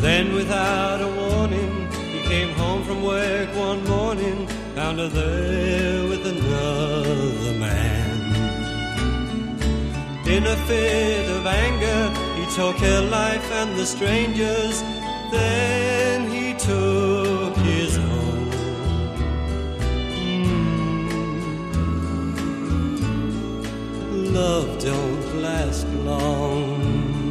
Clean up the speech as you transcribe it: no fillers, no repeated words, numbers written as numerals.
Then without a warning, he came home from work one morning, found her there with another man. In a fit of anger, he took her life and the stranger's, then he took his own. Love don't last long.